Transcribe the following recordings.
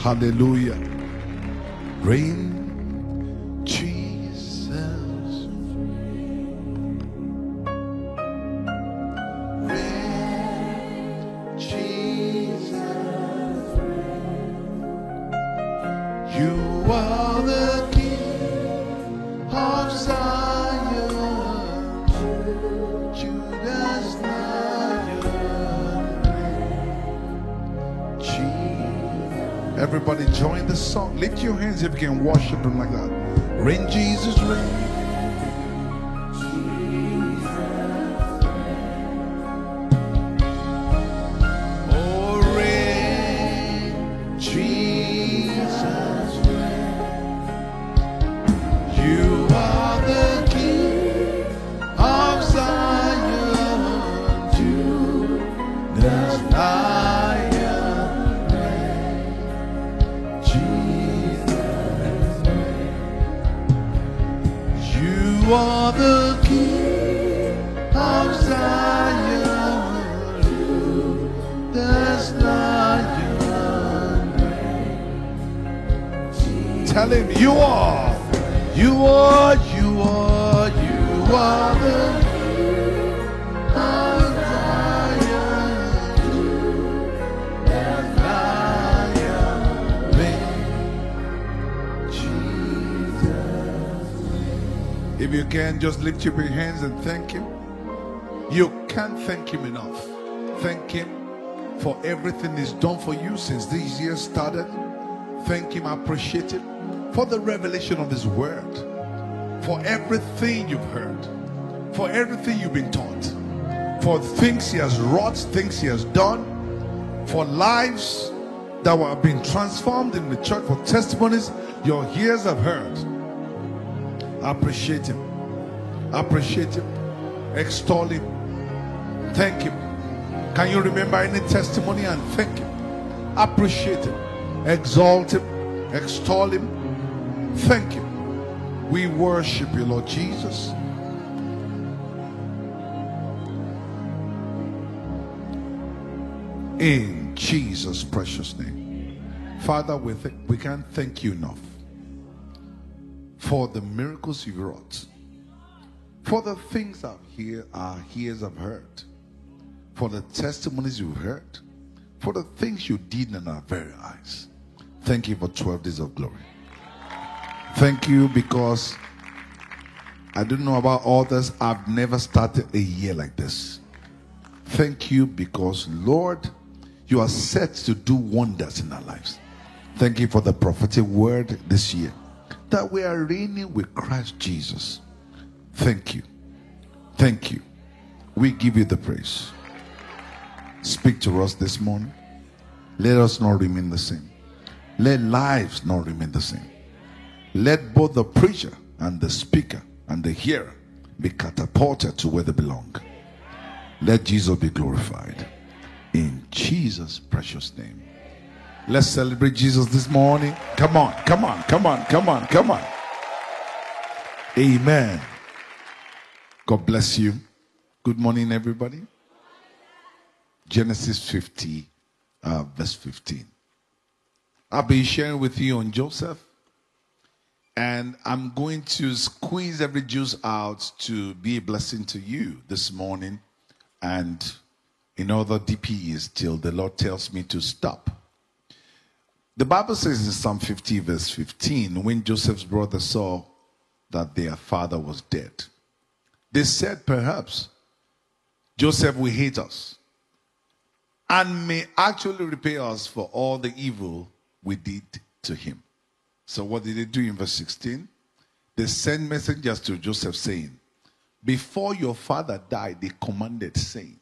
Hallelujah. Reign, Jesus. Reign, Jesus. You are the King of Zion, Judah's Lion. Jesus. Everybody join the song. Lift your hands if you can worship him like that. Reign, Jesus, reign. You are the King of Zion, there's Lion. Tell him you are the King of Zion, there's Lion. If you can, just lift up your hands and thank him. You can't thank him enough. Thank him for everything he's done for you since this year started. Thank him, appreciate him for the revelation of his word, for everything you've heard, for everything you've been taught, for things he has wrought, things he has done, for lives that have been transformed in the church, for testimonies your ears have heard. Appreciate him. Appreciate him. Extol him. Thank him. Can you remember any testimony and thank him? Appreciate him. Exalt him. Extol him. Thank him. We worship you, Lord Jesus. In Jesus' precious name. Father, we can't thank you enough for the miracles you wrought, for the things our ears have heard, for the testimonies you've heard, for the things you did in our very eyes. Thank you for 12 days of glory. Thank you because I don't know about others, I've never started a year like this. Thank you because, Lord, you are set to do wonders in our lives. Thank you for the prophetic word this year, that we are reigning with Christ Jesus. Thank you. Thank you. We give you the praise. Speak to us this morning. Let us not remain the same. Let lives not remain the same. Let both the preacher and the speaker and the hearer be catapulted to where they belong. Let Jesus be glorified. In Jesus' precious name. Let's celebrate Jesus this morning. Come on, come on, come on, come on, come on. Amen. God bless you. Good morning, everybody. Genesis 50, verse 15. I'll be sharing with you on Joseph. And I'm going to squeeze every juice out to be a blessing to you this morning. And in other DPs till the Lord tells me to stop. The Bible says in Psalm 50 verse 15, when Joseph's brothers saw that their father was dead, they said, perhaps Joseph will hate us and may actually repay us for all the evil we did to him. So what did they do in verse 16? They sent messengers to Joseph saying, before your father died, they commanded, saying,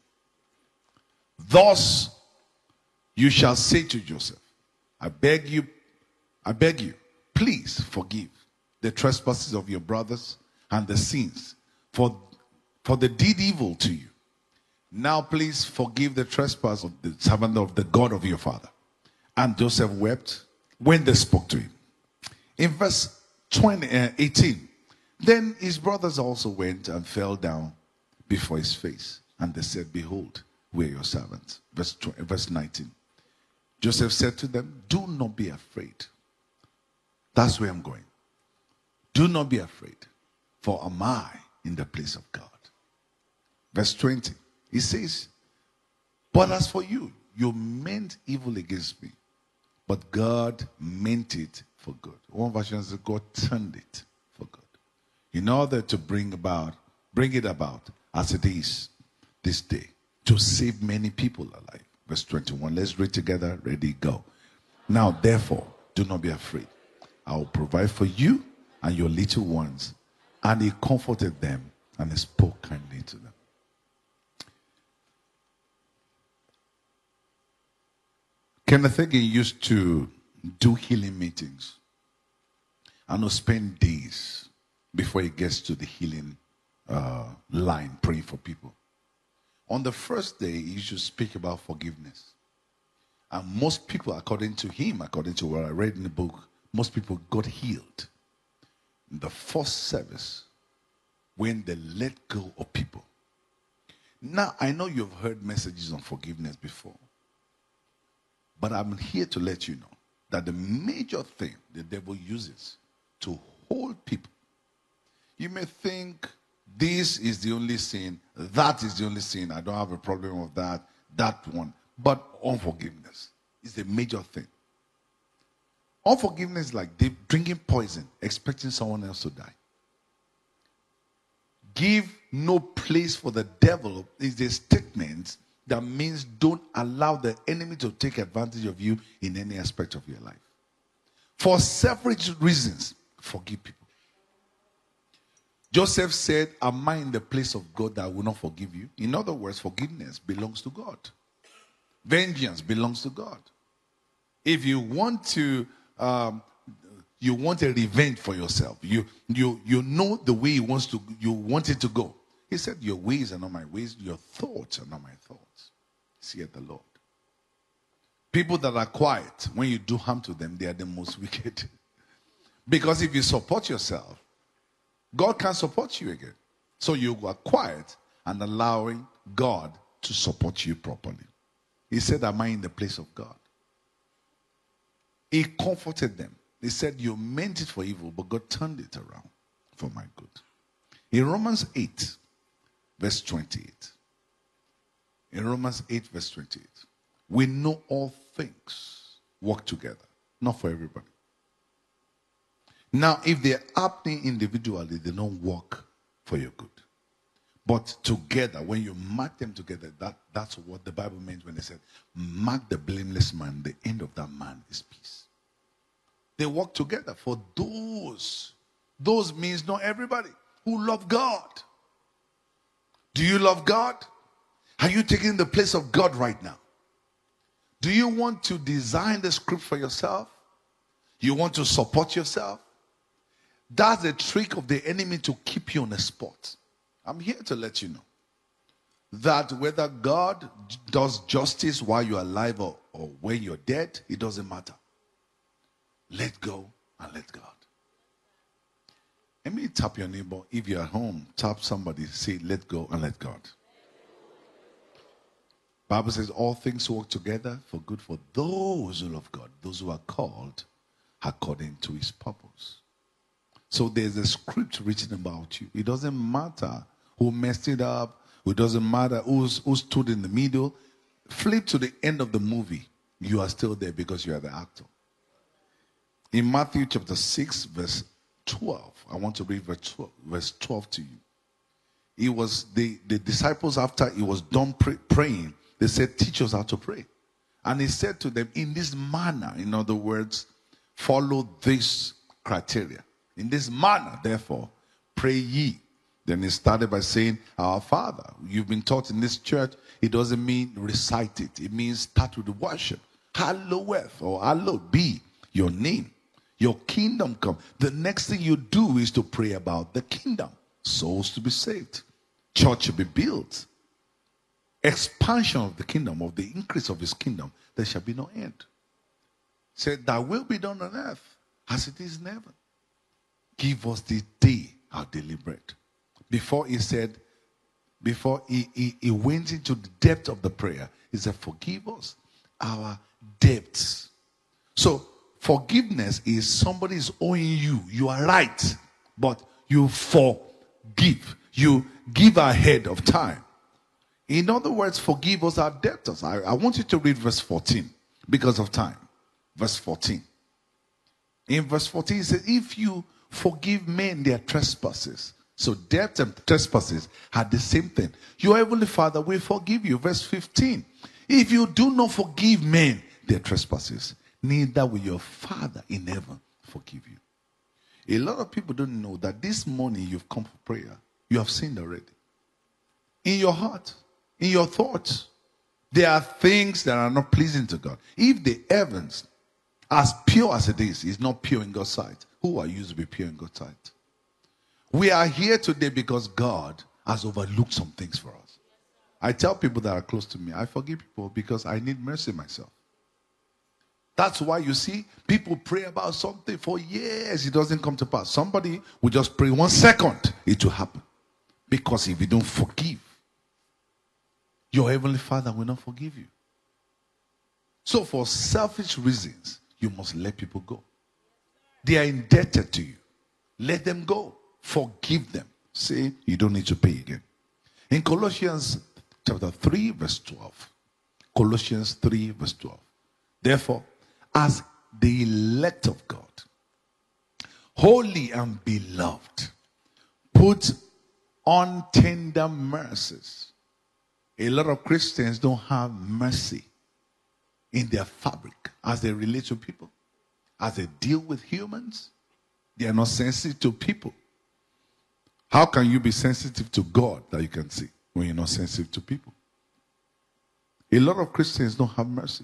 thus you shall say to Joseph, I beg you, please forgive the trespasses of your brothers and the sins, for they did evil to you. Now please forgive the trespass of the servant of the God of your father. And Joseph wept when they spoke to him. In verse 18, then his brothers also went and fell down before his face. And they said, behold, we are your servants. Verse 19. Joseph said to them, do not be afraid. That's where I'm going. Do not be afraid, for am I in the place of God. Verse 20, he says, but as for you, you meant evil against me, but God meant it for good. One version says God turned it for good, in order to bring it about as it is this day, to save many people alive. Verse 21, let's read together. Ready, go. Now, therefore, do not be afraid. I will provide for you and your little ones. And he comforted them and he spoke kindly to them. Kenneth Hagin used to do healing meetings and will spend days before he gets to the healing line praying for people. On the first day, he should speak about forgiveness. And most people, according to him, according to what I read in the book, most people got healed in the first service when they let go of people. Now, I know you've heard messages on forgiveness before, but I'm here to let you know that the major thing the devil uses to hold people, you may think this is the only sin, that is the only sin, I don't have a problem with that one. But unforgiveness is the major thing. Unforgiveness is like drinking poison, expecting someone else to die. Give no place for the devil is a statement that means don't allow the enemy to take advantage of you in any aspect of your life. For selfish reasons, forgive people. Joseph said, am I in the place of God that I will not forgive you? In other words, forgiveness belongs to God. Vengeance belongs to God. If you want to, you want a revenge for yourself. You know the way you want it to go. He said, your ways are not my ways. Your thoughts are not my thoughts. Saith the Lord. People that are quiet, when you do harm to them, they are the most wicked. Because if you support yourself, God can't support you again. So you are quiet and allowing God to support you properly. He said, am I in the place of God? He comforted them. He said, you meant it for evil, but God turned it around for my good. In Romans 8, verse 28. In Romans 8, verse 28. We know all things work together, not for everybody. Now, if they're happening individually, they don't work for your good. But together, when you mark them together, that's what the Bible means when they said, mark the blameless man, the end of that man is peace. They work together for those. Those means not everybody who love God. Do you love God? Are you taking the place of God right now? Do you want to design the script for yourself? You want to support yourself? That's the trick of the enemy to keep you on the spot. I'm here to let you know that whether God does justice while you're alive or when you're dead, it doesn't matter. Let go and let God. Let me tap your neighbor. If you're at home, tap somebody. Say, let go and let God. Bible says all things work together for good for those who love God, those who are called according to his purpose. So there's a script written about you. It doesn't matter who messed it up. It doesn't matter who stood in the middle. Flip to the end of the movie. You are still there because you are the actor. In Matthew chapter 6, verse 12, I want to read verse 12 to you. It was the disciples, after he was done praying, they said, teach us how to pray. And he said to them, in this manner, in other words, follow this criteria. In this manner, therefore, pray ye. Then he started by saying, our Father. You've been taught in this church, it doesn't mean recite it. It means start with worship. Hallowed or hallowed be your name. Your kingdom come. The next thing you do is to pray about the kingdom. Souls to be saved. Church to be built. Expansion of the kingdom, of the increase of his kingdom. There shall be no end. Said, thy will be done on earth as it is in heaven. Give us this day our daily bread. Before he said, before he went into the depth of the prayer, he said, forgive us our debts. So forgiveness is somebody is owing you. You are right, but you forgive. You give ahead of time. In other words, forgive us our debtors. I want you to read verse 14 because of time. Verse 14. In verse 14 it says, if you forgive men their trespasses. So debt and trespasses are the same thing. Your heavenly Father will forgive you. Verse 15. If you do not forgive men their trespasses, neither will your Father in heaven forgive you. A lot of people don't know that this morning you've come for prayer. You have sinned already. In your heart, in your thoughts, there are things that are not pleasing to God. If the heavens, as pure as it is not pure in God's sight, who are you to be pure in God's sight? We are here today because God has overlooked some things for us. I tell people that are close to me, I forgive people because I need mercy myself. That's why you see people pray about something for years, it doesn't come to pass. Somebody will just pray 1 second, it will happen. Because if you don't forgive, your heavenly Father will not forgive you. So for selfish reasons, you must let people go. They are indebted to you. Let them go. Forgive them. Say, you don't need to pay again. In Colossians chapter 3, verse 12. Colossians 3, verse 12. Therefore, as the elect of God, holy and beloved, put on tender mercies. A lot of Christians don't have mercy in their fabric as they relate to people, as they deal with humans. They are not sensitive to people. How can you be sensitive to God that you can see when you're not sensitive to people? A lot of Christians don't have mercy.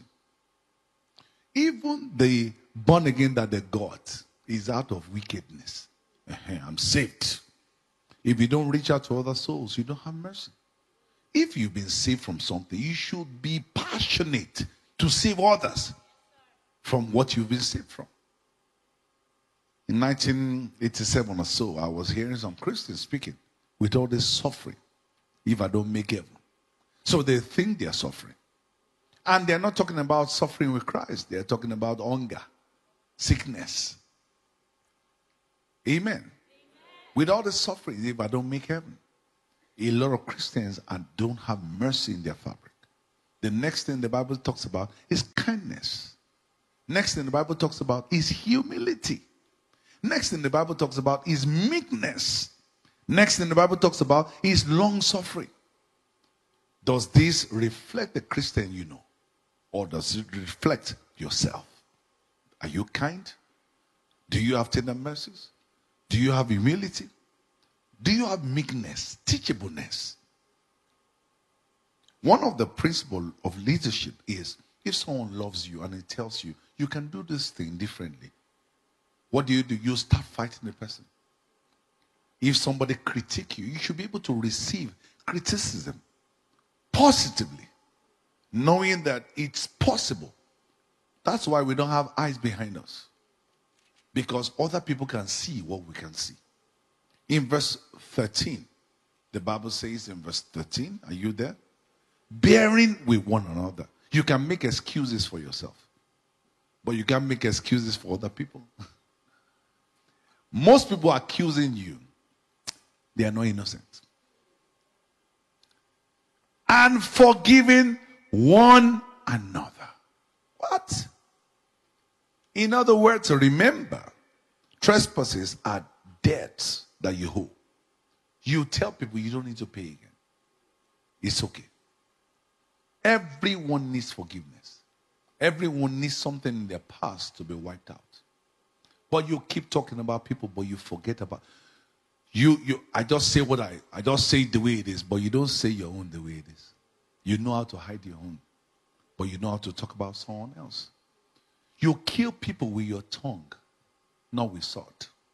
Even the born again that they got is out of wickedness. I'm saved. If you don't reach out to other souls, you don't have mercy. If you've been saved from something, you should be passionate to save others from what you've been saved from. In 1987 or so, I was hearing some Christians speaking with all this suffering. If I don't make heaven. So they think they're suffering. And they're not talking about suffering with Christ. They're talking about hunger, sickness. Amen. With all the suffering, if I don't make heaven. A lot of Christians don't have mercy in their fabric. The next thing the Bible talks about is kindness. Next thing the Bible talks about is humility. Next thing the Bible talks about is meekness. Next thing the Bible talks about is long suffering. Does this reflect the Christian you know? Or does it reflect yourself? Are you kind? Do you have tender mercies? Do you have humility? Do you have meekness, teachableness? One of the principles of leadership is if someone loves you and he tells you, you can do this thing differently. What do? You start fighting the person. If somebody critiques you, you should be able to receive criticism positively, knowing that it's possible. That's why we don't have eyes behind us. Because other people can see what we can see. In verse 13, the Bible says in verse 13, are you there? Bearing with one another. You can make excuses for yourself, but you can't make excuses for other people. Most people accusing you, they are not innocent. And forgiving one another. What? In other words, remember, trespasses are debts that you owe. You tell people you don't need to pay again. It's okay. Everyone needs forgiveness. Everyone needs something in their past to be wiped out. But you keep talking about people, but you forget about I just say I just say it the way it is, but you don't say your own the way it is. You know how to hide your own, but you know how to talk about someone else. You kill people with your tongue, not with sword.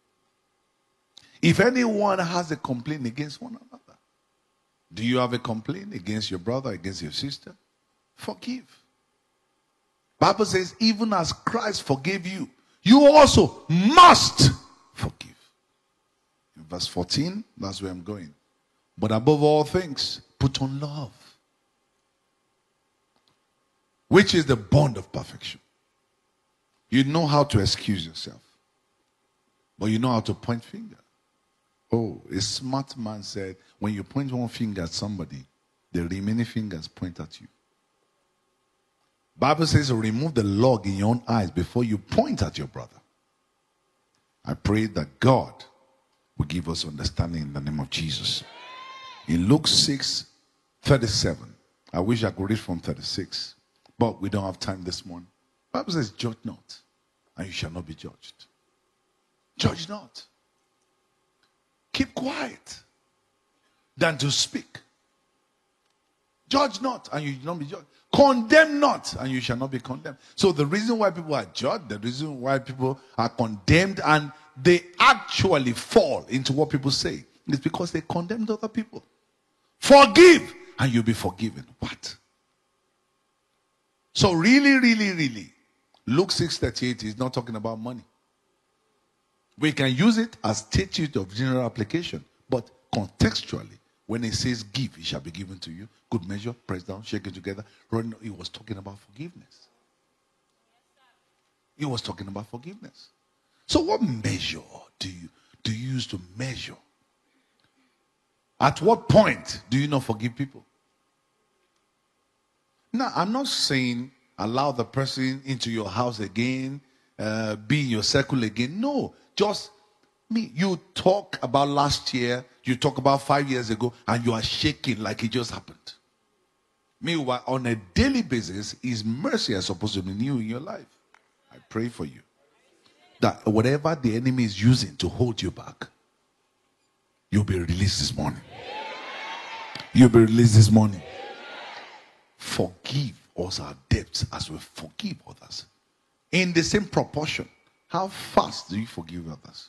If anyone has a complaint against one another, do you have a complaint against your brother, against your sister? Forgive. Bible says, even as Christ forgave you, you also must forgive. In verse 14, that's where I'm going. But above all things, put on love, which is the bond of perfection. You know how to excuse yourself, but you know how to point finger. Oh, a smart man said, when you point one finger at somebody, the remaining fingers point at you. Bible says, remove the log in your own eyes before you point at your brother. I pray that God will give us understanding in the name of Jesus. In Luke 6:37, I wish I could read from 36, but we don't have time this morning. The Bible says, judge not, and you shall not be judged. Judge not. Keep quiet than to speak. Judge not, and you shall not be judged. Condemn not, and you shall not be condemned. So the reason why people are judged, the reason why people are condemned, and they actually fall into what people say, is because they condemned other people. Forgive, and you'll be forgiven. What? So really, Luke 6:38 is not talking about money. We can use it as statute of general application, but contextually, when it says give, it shall be given to you. Good measure, pressed down, shaken together. He was talking about forgiveness. He was talking about forgiveness. So what measure do you use to measure? At what point do you not forgive people? Now, I'm not saying allow the person into your house again, be in your circle again. No, just you talk about last year, you talk about 5 years ago, and you are shaking like it just happened. Meanwhile, on a daily basis, His mercy is supposed to be new in your life. I pray for you that whatever the enemy is using to hold you back, you'll be released this morning. You'll be released this morning. Forgive us our debts as we forgive others. In the same proportion, how fast do you forgive others?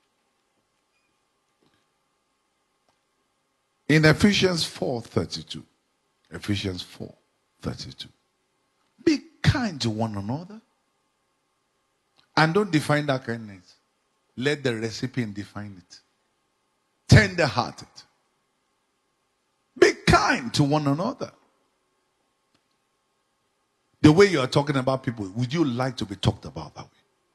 In Ephesians 4:32, Ephesians 4:32, be kind to one another. And don't define that kindness. Let the recipient define it. Tender-hearted. Be kind to one another. The way you are talking about people, would you like to be talked about that way?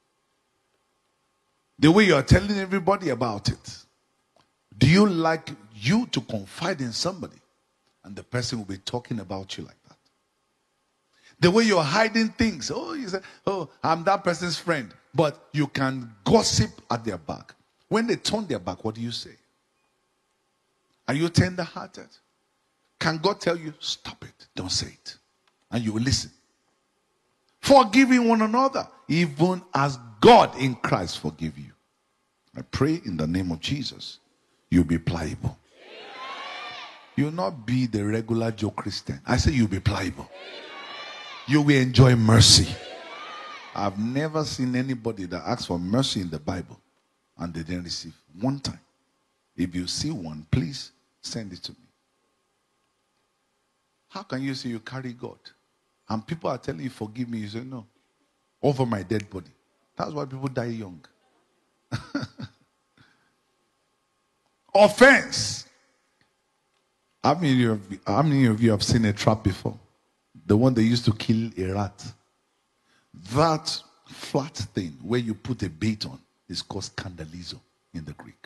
The way you are telling everybody about it, do you like you to confide in somebody and the person will be talking about you like that? The way you're hiding things, you say, I'm that person's friend, but you can gossip at their back. When they turn their back, what do you say? Are you tender-hearted? Can God tell you, stop it, don't say it? And you will listen. Forgiving one another, even as God in Christ forgive you. I pray in the name of Jesus, you'll be pliable. You'll not be the regular Joe Christian. I say you'll be pliable. You will enjoy mercy. I've never seen anybody that asks for mercy in the Bible and they didn't receive one time. If you see one, please send it to me. How can you say you carry God? And people are telling you, forgive me. You say, no. Over my dead body. That's why people die young. Offense. How many of you have seen a trap before? The one they used to kill a rat. That flat thing where you put a bait on is called scandalizo in the Greek.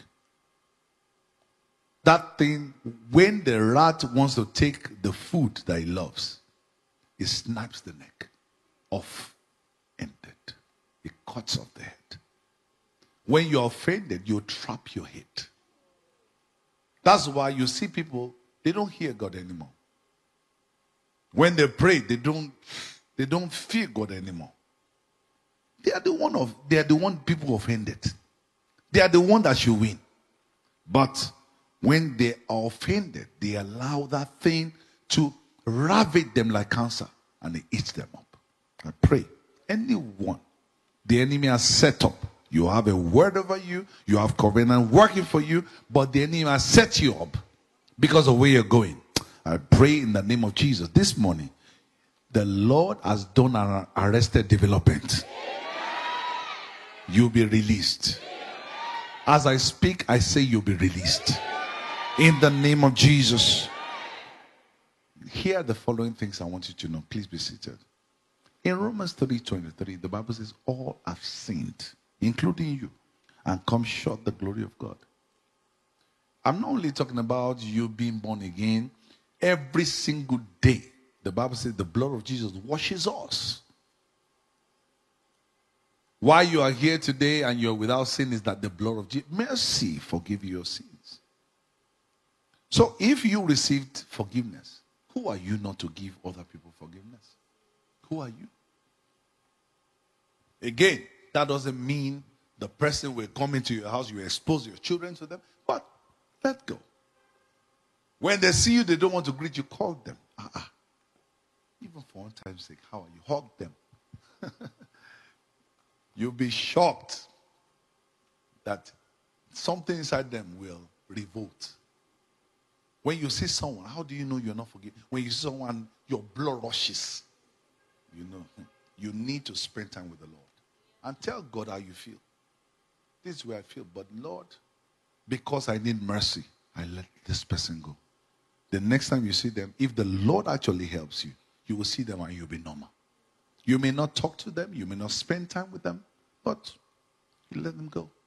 That thing, when the rat wants to take the food that he loves, it snaps the neck off ended. It cuts off the head. When you're offended, you trap your head. That's why you see people, they don't hear God anymore. When they pray, they don't fear God anymore. They are the one people offended. They are the one that should win. But when they are offended, they allow that thing to ravage them like cancer and it eats them up. I pray, anyone the enemy has set up, you have a word over you, you have covenant working for you, but the enemy has set you up because of where you're going. I pray in the name of Jesus this morning, the Lord has done an arrested development. You'll be released. As I speak, I say you'll be released. In the name of Jesus. Here are the following things I want you to know. Please be seated. In Romans 3:23, the Bible says, all have sinned, including you, and come short the glory of God. I'm not only talking about you being born again. Every single day, the Bible says the blood of Jesus washes us. Why you are here today and you're without sin is that the blood of Jesus, mercy, forgive your sins. So if you received forgiveness, who are you not to give other people forgiveness? Who are you? Again, that doesn't mean the person will come into your house, you expose your children to them, but let go. When they see you, they don't want to greet you, call them. Even for one time's sake, how are you? Hug them. You'll be shocked that something inside them will revolt. When you see someone, how do you know you're not forgiven? When you see someone, your blood rushes. You know, you need to spend time with the Lord. And tell God how you feel. This is where I feel. But Lord, because I need mercy, I let this person go. The next time you see them, if the Lord actually helps you, you will see them and you'll be normal. You may not talk to them, you may not spend time with them, but you let them go.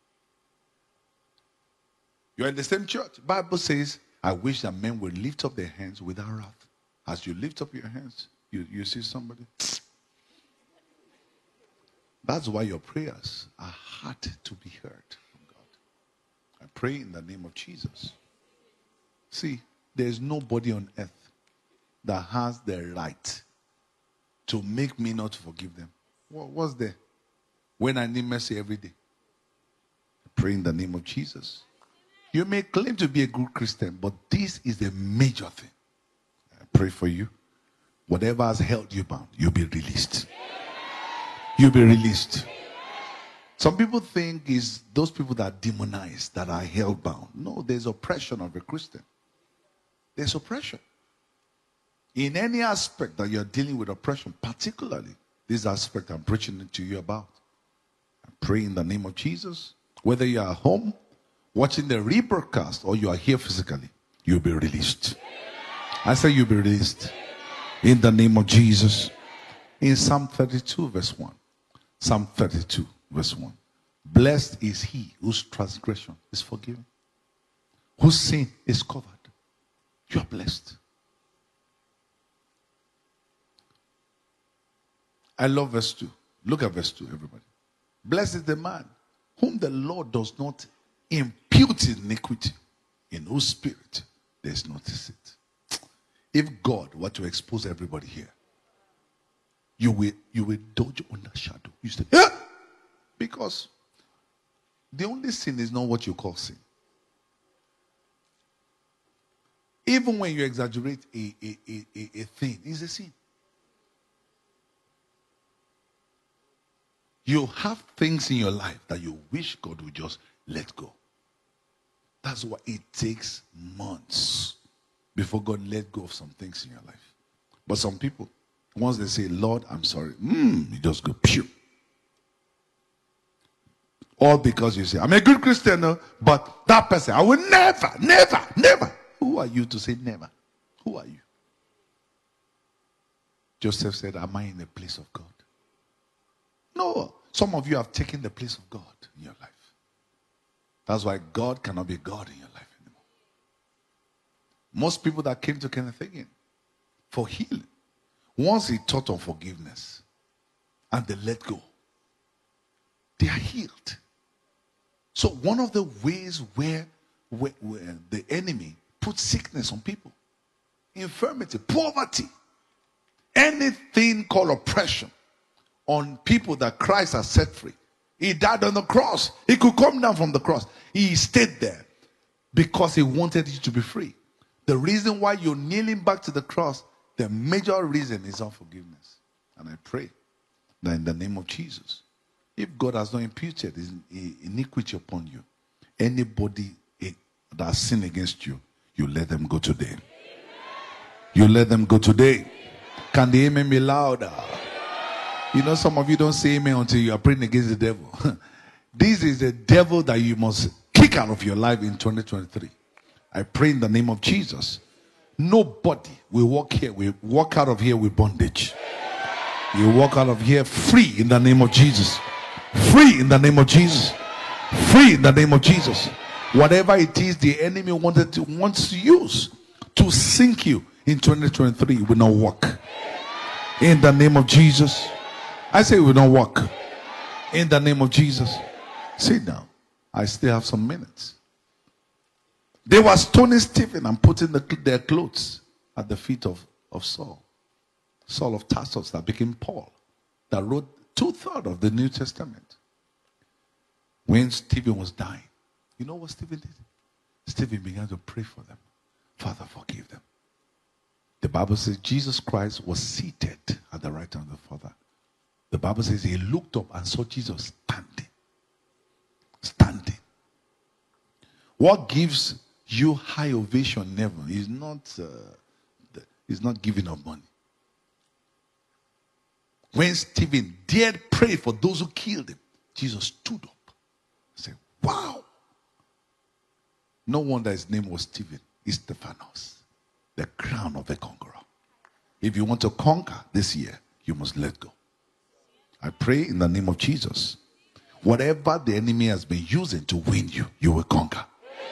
You're in the same church. The Bible says, I wish that men would lift up their hands without wrath. As you lift up your hands, you see somebody. That's why your prayers are hard to be heard from God. I pray in the name of Jesus. See, there's nobody on earth that has the right to make me not forgive them. What's there? When I need mercy every day. I pray in the name of Jesus. You may claim to be a good Christian, but this is a major thing. I pray for you. Whatever has held you bound, you'll be released. You'll be released. Some people think it's those people that are demonized, that are held bound. No, there's oppression of a Christian. There's oppression. In any aspect that you're dealing with oppression, particularly this aspect I'm preaching to you about, I pray in the name of Jesus, whether you are at home, watching the rebroadcast, or you are here physically, you'll be released. I say you'll be released. In the name of Jesus. In Psalm 32 verse 1. Psalm 32 verse 1. Blessed is he whose transgression is forgiven, whose sin is covered. You are blessed. I love verse 2. Look at verse 2, everybody. Blessed is the man whom the Lord does not impute iniquity, in whose spirit there is no deceit. If God were to expose everybody here, you will dodge under shadow. You say, yeah! Because the only sin is not what you call sin. Even when you exaggerate a thing, it's a sin. You have things in your life that you wish God would just let go. That's why it takes months before God let go of some things in your life. But some people, once they say, Lord, I'm sorry, you just go, pew. All because you say, I'm a good Christian, no, but that person, I will never. Who are you to say never? Who are you? Joseph said, am I in the place of God? No. Some of you have taken the place of God in your life. That's why God cannot be God in your life anymore. Most people that came to Kenneth Hagin for healing, once he taught on forgiveness and they let go, they are healed. So one of the ways where the enemy puts sickness on people, infirmity, poverty, anything called oppression on people that Christ has set free. He died on the cross. He could come down from the cross. He stayed there because he wanted you to be free. The reason why you're kneeling back to the cross, the major reason is unforgiveness. And I pray that in the name of Jesus, if God has not imputed his iniquity upon you, anybody that has sinned against you, you let them go today. You let them go today. Can the amen be louder? You know, some of you don't say amen until you are praying against the devil. This is the devil that you must kick out of your life in 2023. I pray in the name of Jesus. Nobody will walk out of here with bondage. You walk out of here free in the name of Jesus. Free in the name of Jesus. Free in the name of Jesus. Whatever it is the enemy wants to use to sink you in 2023 will not work. In the name of Jesus. I say it will not work. In the name of Jesus. Sit down. I still have some minutes. They were stoning Stephen and putting their clothes at the feet of Saul. Saul of Tarsus that became Paul, that wrote 2/3 of the New Testament. When Stephen was dying, you know what Stephen did? Stephen began to pray for them. Father, forgive them. The Bible says Jesus Christ was seated at the right hand of the Father. The Bible says he looked up and saw Jesus standing. Standing. What gives you high ovation never is not giving up money. When Stephen dared pray for those who killed him, Jesus stood up and said, wow. No wonder his name was Stephen. It's Stephanos, the crown of a conqueror. If you want to conquer this year, you must let go. I pray in the name of Jesus. Whatever the enemy has been using to win you, you will conquer.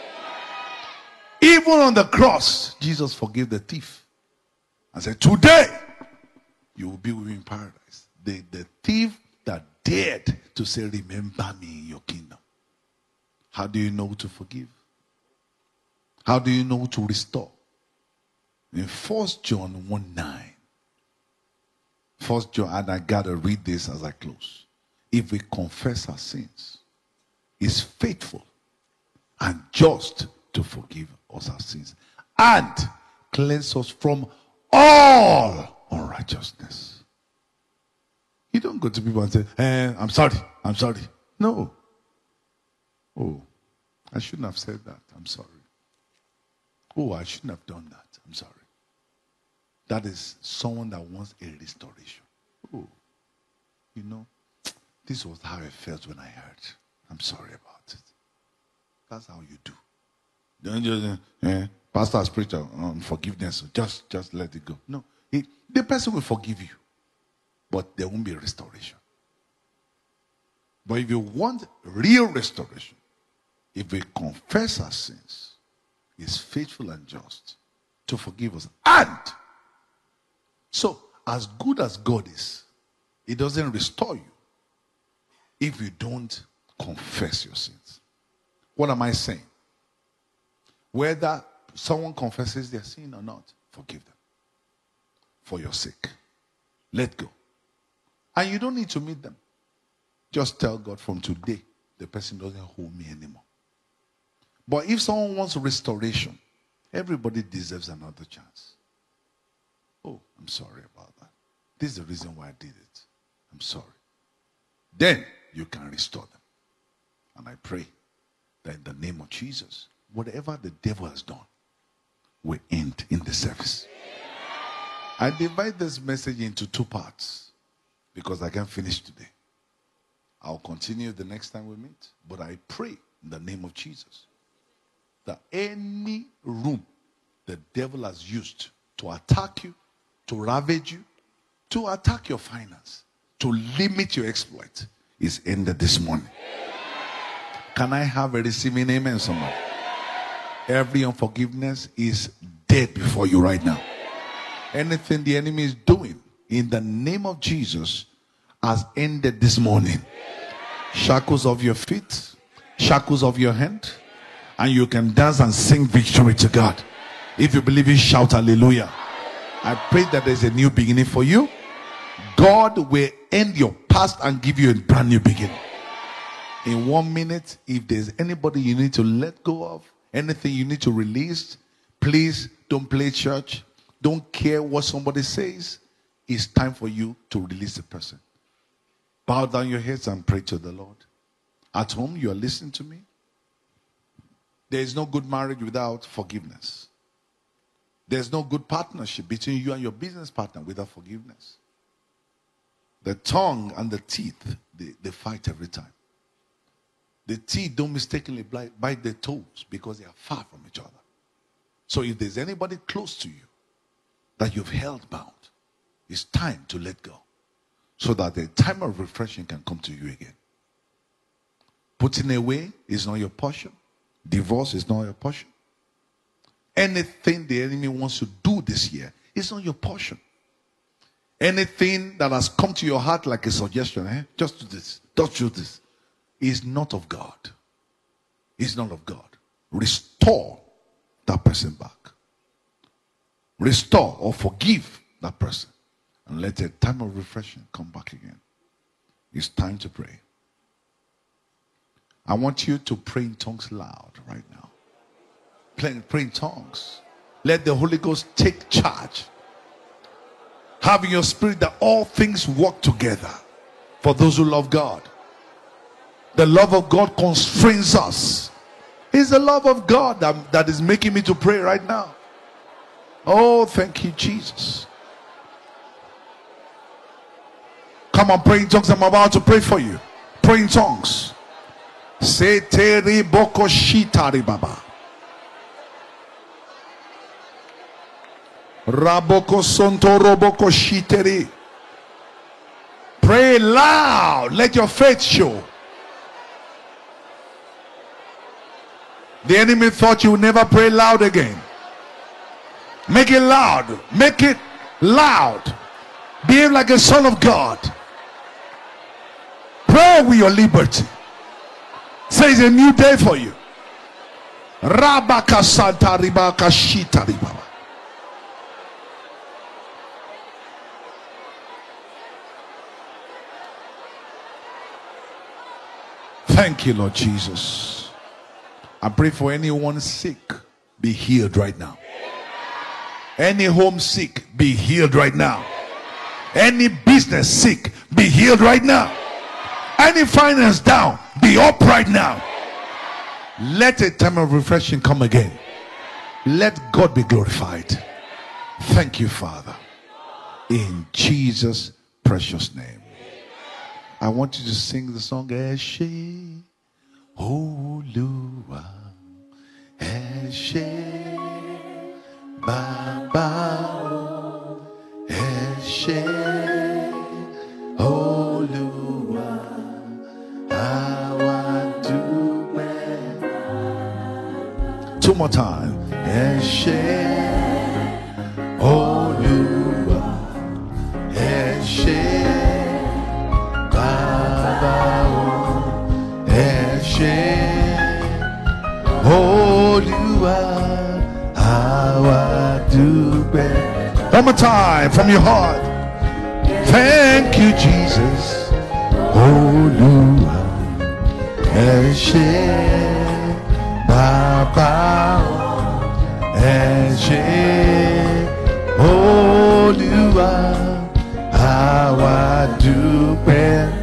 Even on the cross, Jesus forgave the thief and said, today you will be with me in paradise. The thief that dared to say, remember me in your kingdom. How do you know to forgive? How do you know to restore? In 1 John 1:9, 1 John, and I got to read this as I close. If we confess our sins, He's faithful and just to forgive us our sins and cleanse us from all unrighteousness. You don't go to people and say, I'm sorry. No. Oh, I shouldn't have said that. I'm sorry. Oh, I shouldn't have done that. I'm sorry. That is someone that wants a restoration. Oh, you know, this was how it felt when I heard. I'm sorry about it. That's how you do. Don't just, pastor has preached on forgiveness, so just let it go. No, the person will forgive you, but there won't be a restoration. But if you want real restoration, if we confess our sins, He's faithful and just to forgive us. And so, as good as God is, He doesn't restore you if you don't confess your sins. What am I saying? Whether someone confesses their sin or not, forgive them. For your sake. Let go. And you don't need to meet them. Just tell God from today, the person doesn't hold me anymore. But if someone wants restoration, everybody deserves another chance. Oh, I'm sorry about that. This is the reason why I did it. I'm sorry. Then you can restore them. And I pray that in the name of Jesus, whatever the devil has done will end in the service. I divide this message into 2 parts because I can't finish today. I'll continue the next time we meet. But I pray in the name of Jesus that any room the devil has used to attack you, to ravage you, to attack your finance, to limit your exploit is ended this morning. Can I have a receiving amen, someone? Every unforgiveness is dead before you right now. Anything the enemy is doing in the name of Jesus has ended this morning. Shackles of your feet, shackles of your hand, and you can dance and sing victory to God. If you believe it, shout hallelujah. I pray that there's a new beginning for you. God will end your past and give you a brand new beginning. In 1 minute, if there's anybody you need to let go of, anything you need to release, please don't play church. Don't care what somebody says. It's time for you to release the person. Bow down your heads and pray to the Lord. At home, you are listening to me. There is no good marriage without forgiveness. There's no good partnership between you and your business partner without forgiveness. The tongue and the teeth, they fight every time. The teeth don't mistakenly bite their toes because they are far from each other. So if there's anybody close to you that you've held bound, it's time to let go. so that the time of refreshing can come to you again. Putting away is not your portion. Divorce is not your portion. Anything the enemy wants to do this year is not your portion. Anything that has come to your heart like a suggestion, just do this, don't do this, is not of God. It's not of God. Restore that person back. Restore or forgive that person. And let a time of refreshing come back again. It's time to pray. I want you to pray in tongues loud right now. Pray in tongues. Let the Holy Ghost take charge. Have in your spirit that all things work together for those who love God. The love of God constrains us. It's the love of God that is making me to pray right now. Oh, thank you, Jesus. Come on, pray in tongues. I'm about to pray for you. Pray in tongues. Seteri boko shitari baba. Raboko sontoro boko shiteri. Pray loud. Let your faith show. The enemy thought you would never pray loud again. Make it loud. Make it loud. Behave like a son of God. Pray with your liberty. Say it's a new day for you. Rabaka santa ribaka shita ribaba. Thank you, Lord Jesus. I pray for anyone sick, be healed right now. Any home sick, be healed right now. Any business sick, be healed right now. Any finance down, be up right now. Let a time of refreshing come again. Let God be glorified. Thank you, Father. In Jesus' precious name. I want you to sing the song, Eshe Oluwa, Eshe Baba, Eshe Oluwa, Awadupe. Two more time. Eshe Oluwa, Eshe one more time from your heart. Thank you, Jesus. Oluwa Eshe Baba Eshe Oluwa Awadupe.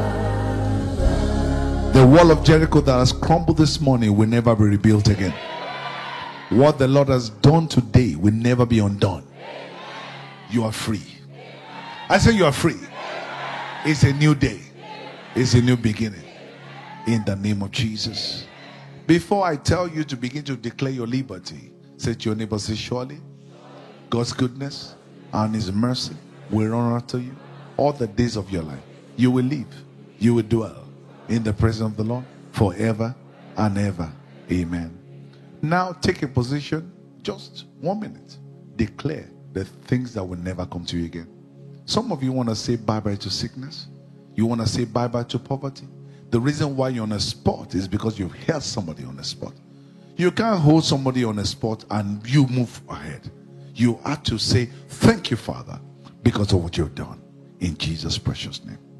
The wall of Jericho that has crumbled this morning will never be rebuilt again. What the Lord has done today will never be undone. You are free. I say you are free. It's a new day. It's a new beginning. In the name of Jesus. Before I tell you to begin to declare your liberty, say to your neighbor, say, surely God's goodness and His mercy will run after you all the days of your life. You will live. You will dwell in the presence of the Lord forever and ever. Amen. Now take a position, just 1 minute. Declare the things that will never come to you again. Some of you want to say bye-bye to sickness. You want to say bye-bye to poverty. The reason why you're on a spot is because you've held somebody on a spot. You can't hold somebody on a spot and you move ahead. You have to say, thank you, Father, because of what you've done. In Jesus' precious name.